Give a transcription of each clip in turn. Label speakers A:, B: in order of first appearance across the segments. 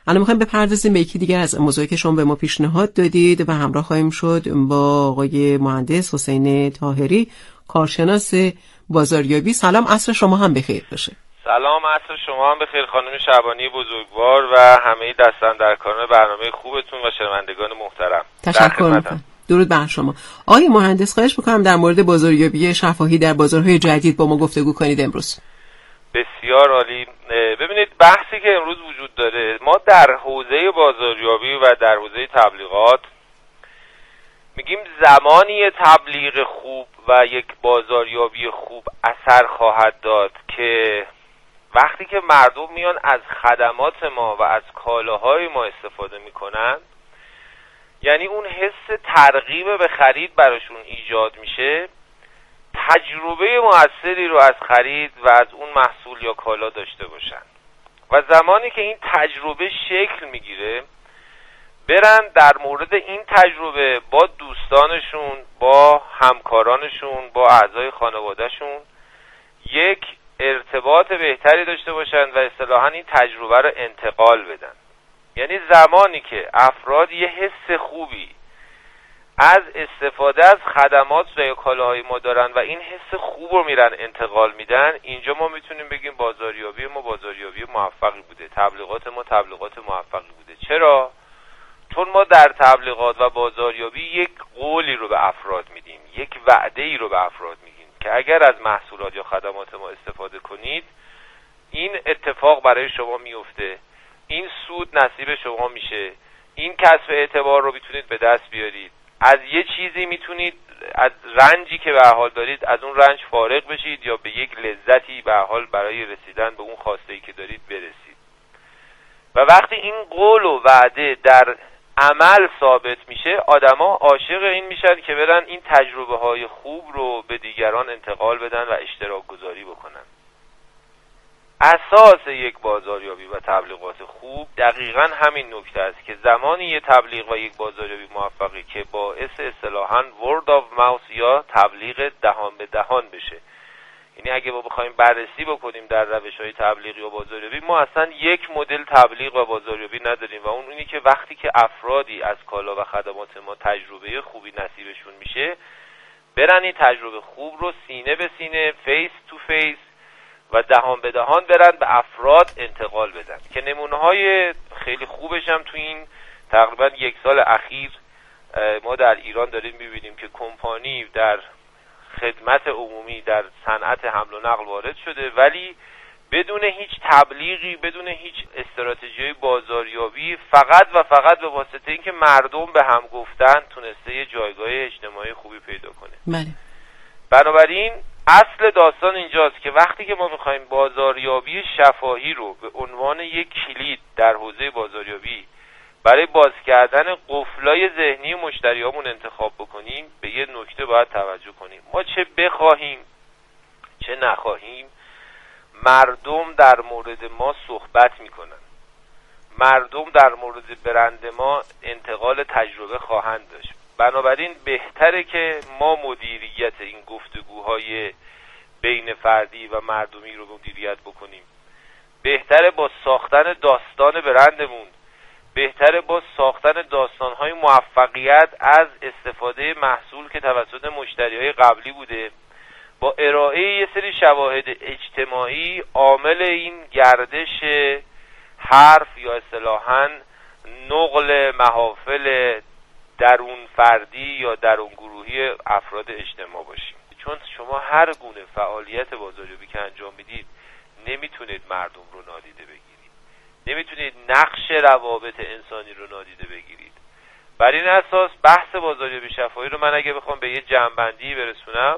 A: الان میخوایم بپردازیم به یکی دیگه از موضوعی که شما به ما پیشنهاد دادید و همراه خواهیم شد با آقای مهندس حسین طاهری، کارشناس بازاریابی. سلام، عصر شما هم بخیر باشه.
B: سلام، عصر شما هم بخیر خانم شعبانی بزرگوار و همه دستاندرکاران برنامه خوبتون و شنوندگان محترم.
A: تشکر میکنم. درود بر شما. آقای مهندس، خواهش میکنم در مورد بازاریابی شفاهی در بازارهای جدید با ما گفتگو کنید امروز.
B: بسیار عالی. ببینید، بحثی که امروز وجود داره، ما در حوزه بازاریابی و در حوزه تبلیغات میگیم زمانی تبلیغ خوب و یک بازاریابی خوب اثر خواهد داد که وقتی که مردم میان از خدمات ما و از کالاهای ما استفاده میکنن، یعنی اون حس ترغیب به خرید براشون ایجاد میشه، تجربه موثری رو از خرید و از اون محصول یا کالا داشته باشن و زمانی که این تجربه شکل میگیره برن در مورد این تجربه با دوستانشون، با همکارانشون، با اعضای خانوادهشون یک ارتباط بهتری داشته باشن و اصطلاحاً این تجربه رو انتقال بدن. یعنی زمانی که افراد یه حس خوبی از استفاده از خدمات و یا کالاهای ما دارن و این حس خوب رو میرن انتقال میدن، اینجا ما میتونیم بگیم بازاریابی ما بازاریابی موفقی بوده، تبلیغات ما تبلیغات موفقی بوده. چرا؟ چون ما در تبلیغات و بازاریابی یک قولی رو به افراد میدیم، یک وعده ای رو به افراد میگیم که اگر از محصولات یا خدمات ما استفاده کنید این اتفاق برای شما میفته، این سود نصیب شما میشه، این کسب اعتبار رو میتونید به دست بیارید، از یه چیزی میتونید از رنجی که به هر حال دارید از اون رنج فارغ بشید یا به یک لذتی به هر حال برای رسیدن به اون خواسته‌ای که دارید برسید. و وقتی این قول و وعده در عمل ثابت میشه، آدما عاشق این میشن که برن این تجربه های خوب رو به دیگران انتقال بدن و اشتراک گذاری بکنن. اساس یک بازاریابی و تبلیغات خوب دقیقاً همین نکته است که زمانی یک تبلیغ و یک بازاریابی موفقی که باعث اصطلاحاً word of mouth یا تبلیغ دهان به دهان بشه. یعنی اگه ما بخوایم بررسی بکنیم در روش‌های تبلیغی و بازاریابی، ما اصلا یک مدل تبلیغ و بازاریابی نداریم و اون اینی که وقتی که افرادی از کالا و خدمات ما تجربه خوبی نصیبشون میشه، برن این تجربه خوب رو سینه به سینه، فیس تو فیس و دهان به دهان برن به افراد انتقال بدن که نمونه‌های خیلی خوبش هم تو این تقریبا یک سال اخیر ما در ایران داریم می‌بینیم که کمپانی در خدمت عمومی در صنعت حمل و نقل وارد شده، ولی بدون هیچ تبلیغی، بدون هیچ استراتژی بازاریابی، فقط و فقط به واسطه اینکه مردم به هم گفتن تونسته یه جایگاه اجتماعی خوبی پیدا کنه.
A: بله.
B: بنابراین اصل داستان اینجاست که وقتی که ما میخوایم بازاریابی شفاهی رو به عنوان یک کلید در حوزه بازاریابی برای باز کردن قفلای ذهنی مشتریامون انتخاب بکنیم، به یه نکته باید توجه کنیم. ما چه بخواهیم چه نخواهیم مردم در مورد ما صحبت میکنن، مردم در مورد برند ما انتقال تجربه خواهند داشت. بنابراین بهتره که ما مدیریت این گفتگوهای بین فردی و مردمی رو مدیریت بکنیم. بهتره با ساختن داستان برندمون، بهتره با ساختن داستان‌های موفقیت از استفاده محصول که توسط مشتری‌های قبلی بوده، با ارائه یه سری شواهد اجتماعی عامل این گردش حرف یا اصطلاحاً نقل محافل درون فردی یا درون گروهی افراد اجتماع باشیم. چون شما هر گونه فعالیت بازاریابی که انجام میدید نمیتونید مردم رو نادیده بگیرید، نمیتونید نقش روابط انسانی رو نادیده بگیرید. بر این اساس بحث بازاریابی شفاهی رو من اگه بخوام به یه جمع‌بندی برسونم،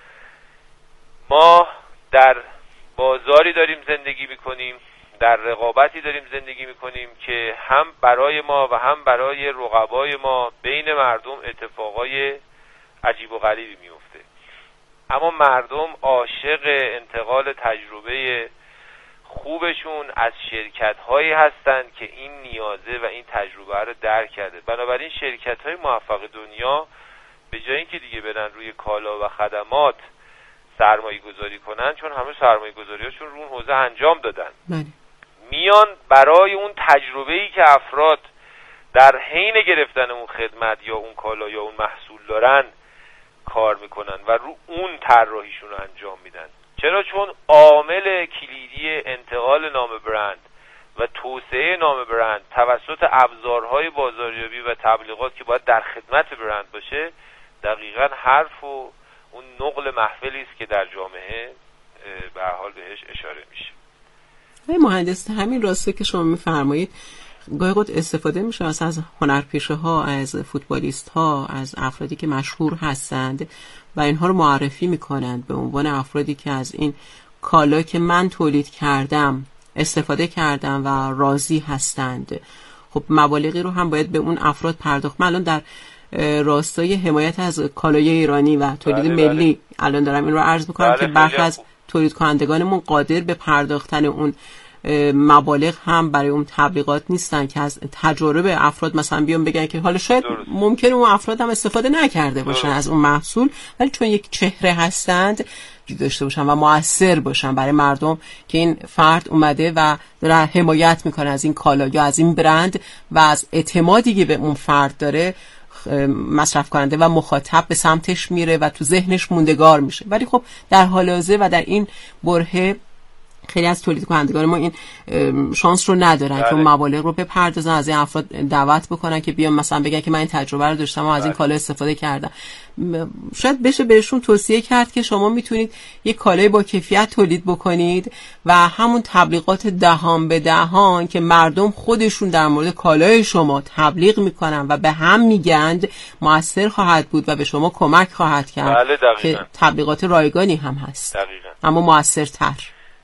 B: ما در بازاری داریم زندگی میکنیم، در رقابتی داریم زندگی میکنیم که هم برای ما و هم برای رقبای ما بین مردم اتفاقای عجیب و غریبی میفته. اما مردم عاشق انتقال تجربه خوبشون از شرکت‌هایی هستند که این نیازه و این تجربه رو درک کرده. بنابراین شرکت‌های موفق دنیا به جای اینکه دیگه برن روی کالا و خدمات سرمایه گذاری کنن، چون همه سرمایه گذاریاشون رو اون حوزه انجام دادن، میان برای اون تجربه‌ای که افراد در حین گرفتن اون خدمت یا اون کالا یا اون محصول دارن کار میکنن و رو اون طراحیشون رو انجام میدن. چرا؟ چون عامل کلیدی انتقال نام برند و توسعه نام برند توسط ابزارهای بازاریابی و تبلیغات که باید در خدمت برند باشه، دقیقاً حرف و اون نقل محفلی است که در جامعه به هر حال بهش اشاره میشه.
A: مهندس، همین راسته که شما میفرمایید گاهی اوقات استفاده میشه از هنرپیشه ها، از فوتبالیست ها، از افرادی که مشهور هستند و اینها رو معرفی میکنند به عنوان افرادی که از این کالا که من تولید کردم استفاده کردم و راضی هستند. خب مبالغی رو هم باید به اون افراد پرداخت. من الان در راستای حمایت از کالای ایرانی و تولید ملی الان دارم این رو عرض میکنم که برخی از تولید کنندگانمون قادر به پرداختن اون مبالغ هم برای اون تبلیغات نیستن که از تجارب افراد مثلا بیان بگن که حالا شاید ممکنه اون افراد هم استفاده نکرده باشن از اون محصول، ولی چون یک چهره هستند داشته باشن و مؤثر باشن برای مردم که این فرد اومده و داره حمایت میکنه از این کالا یا از این برند و از اعتمادی که به اون فرد داره مصرف کننده و مخاطب به سمتش میره و تو ذهنش موندگار میشه. ولی خب در حال حاضر و در این برهه خیلی از تولید کنندگان ما این شانس رو ندارن که اون مبالغ رو بپردازن، از این افراد دعوت بکنن که بیان مثلا بگن که من این تجربه رو داشتم و از این کالا استفاده کردم. شاید بشه بهشون توصیه کرد که شما میتونید یک کالای با کیفیت تولید بکنید و همون تبلیغات دهان به دهان که مردم خودشون در مورد کالای شما تبلیغ میکنن و به هم میگند مؤثر خواهد بود و به شما کمک خواهد کرد که تبلیغات رایگانی هم هست اما مؤثرتر.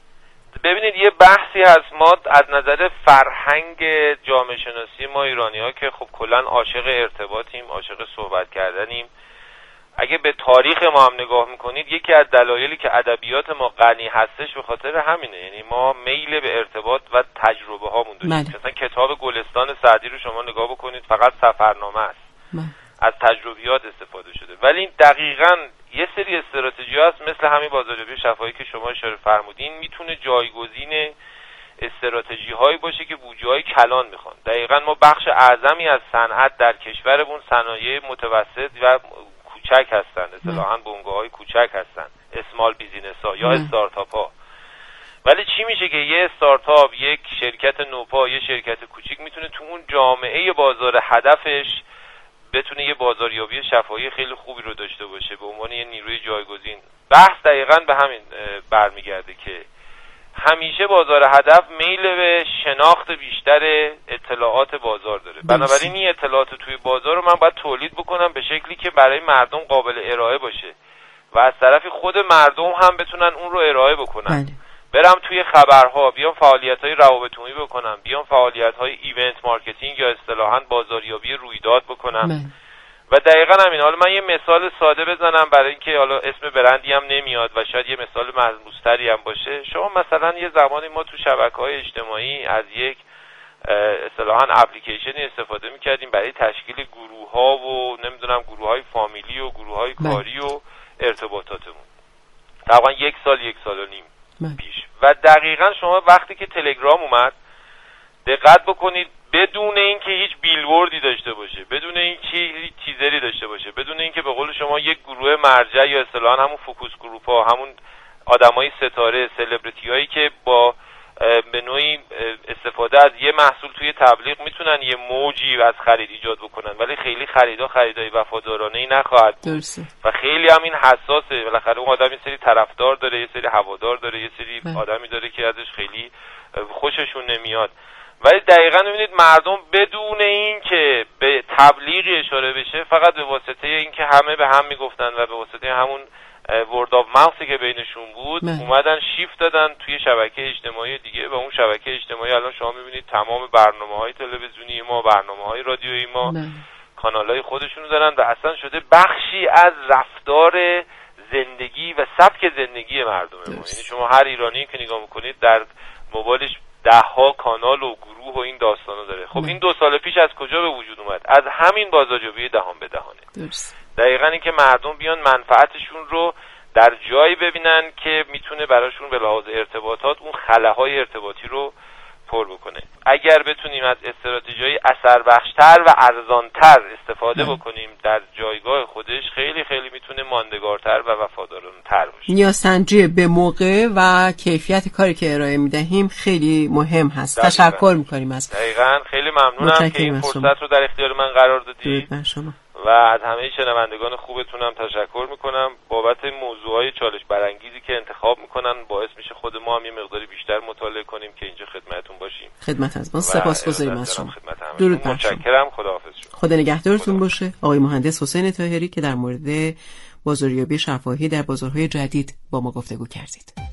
B: ببینید یه بحثی هست، ما از نظر فرهنگ جامعه شناسی ما ایرانی‌ها که خب کلاً عاشق ارتباطیم، عاشق صحبت کردنیم، اگه به تاریخ ما هم نگاه میکنید یکی از دلایلی که ادبیات ما غنی هستش به خاطر همینه. یعنی ما میل به ارتباط و تجربه هامون داشتیم. مثلا کتاب گلستان سعدی رو شما نگاه بکنید فقط سفرنامه است، از تجربیات استفاده شده. ولی دقیقاً یه سری استراتژی هست مثل همین بازاریابی شفاهی که شما اشاره فرمودین میتونه جایگزین استراتژی هایی باشه که بودجه‌های کلان میخوان. دقیقاً ما بخش اعظمی از صنعت در کشورمون صنایع متوسط و کوچک هستن، اصطلاحاً بنگاه‌های کوچک هستن، اسمال بیزینس ها یا استارتاپ ها. ولی چی میشه که یه استارتاپ، یک شرکت نوپا، یه شرکت کوچیک میتونه تو اون جامعه بازار هدفش بتونه یه بازاریابی شفاهی خیلی خوبی رو داشته باشه به عنوان یه نیروی جایگزین. بحث دقیقاً به همین برمیگرده که همیشه بازار هدف میل به شناخت بیشتر اطلاعات بازار داره. بنابراین این اطلاعات توی بازار رو من باید تولید بکنم به شکلی که برای مردم قابل ارائه باشه و از طرف خود مردم هم بتونن اون رو ارائه بکنن. برم توی خبرها، بیام فعالیت‌های روابط عمومی بکنم، بیام فعالیت‌های ایونت مارکتینگ یا اصطلاحاً بازاریابی رویداد بکنم. و دقیقاً همین. حالا من یه مثال ساده بزنم برای اینکه حالا اسم برندی هم نمیاد و شاید یه مثال ملموس‌تری هم باشه. شما مثلا یه زمانی ما تو شبکه‌های اجتماعی از یک اصطلاحاً اپلیکیشنی استفاده می‌کردیم برای تشکیل گروه‌ها و نمیدونم گروه‌های فامیلی و گروه‌های کاری و ارتباطاتمون. تقریباً یک سال و نیم پیش. و دقیقاً شما وقتی که تلگرام اومد دقت بکنید بدون اینکه هیچ بیلبوردی داشته باشه، بدون اینکه هیچ تیزری داشته باشه، بدون اینکه به قول شما یک گروه مرجع یا اصطلاحاً همون فوکوس گروپ ها، همون آدمای ستاره، سلبریتی هایی که با به نوعی استفاده از یه محصول توی تبلیغ میتونن یه موجی از خرید ایجاد بکنن، ولی خیلی خریدای وفادارانه‌ای نخواهد بود و خیلی هم این حساسه. بالاخره اون آدم یه سری طرفدار داره، یه سری هوادار داره، یه سری آدمی داره که ازش خیلی خوششون نمیاد. ولی دقیقاً می‌بینید مردم بدون این که به تبلیغی اشاره بشه، فقط به واسطه اینکه همه به هم میگفتن و به واسطه همون ورد آف ماوثی که بینشون بود اومدن شیفت دادن توی شبکه اجتماعی دیگه و اون شبکه اجتماعی الان شما می‌بینید تمام برنامه‌های تلویزیونی ما، برنامه‌های رادیویی ما کانال‌های خودشونو دارن و اصلا شده بخشی از رفتار زندگی و سبک زندگی مردم ما. یعنی شما هر ایرانی که نگاه می‌کنید در موبایلش 10 کانال و گروه و این داستانا داره. خب این 2 سال پیش از کجا به وجود اومد؟ از همین بازاریابی دهان به دهانه. دقیقاً این که مردم بیان منفعتشون رو در جایی ببینن که میتونه براشون به لحاظ ارتباطات اون خلاهای ارتباطی رو پر بکنه. اگر بتونیم از استراتژی‌های اثربخش‌تر و ارزان‌تر استفاده بکنیم در جایگاه خودش، خیلی خیلی میتونه ماندگارتر و وفادارانه‌تر باشه.
A: نیازسنجی به موقع و کیفیت کاری که ارائه میدهیم خیلی مهم هست. تشکر میکنیم از
B: دقیقاً. خیلی ممنونم که این فرصت رو در اختیار من قرار دادید و از همه شنوندگان خوبتونم تشکر میکنم بابت موضوعهای چالش برانگیزی که انتخاب میکنن. باعث میشه خود ما هم یه مقداری بیشتر مطالعه کنیم که اینجا خدمتتون باشیم.
A: خدمت از ما. سپاسگزاریم از شما.
B: درود بر شما. متشکرم. خداحافظ.
A: خدا نگهدارتون باشه. آقای مهندس حسین طاهری که در مورد بازاریابی شفاهی در بازارهای جدید با ما گفتگو کردید.